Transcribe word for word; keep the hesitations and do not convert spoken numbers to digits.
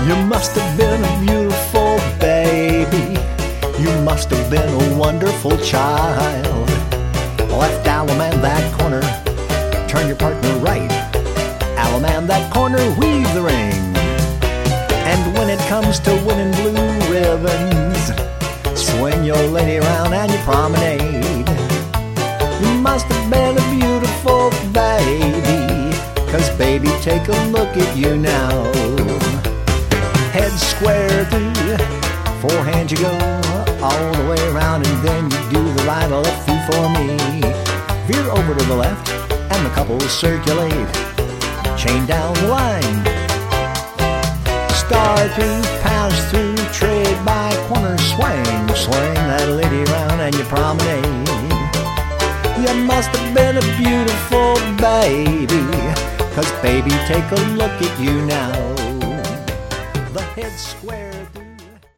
You must have been a beautiful baby. You must have been a wonderful child. Left Allemande that corner, turn your partner right. Allemande that corner, weave the ring. And when it comes to winning blue ribbons, swing your lady around and you promenade. You must have been a beautiful baby, 'cause baby, take a look at you now. Head square through, forehand you go, all the way around, and then you do the right or left through for me. Veer over to the left, and the couples circulate. Chain down the line. Star through, pass through, trade by corner, swing. Swing that lady around and you promenade. You must have been a beautiful baby, 'cause baby, take a look at you now. The head square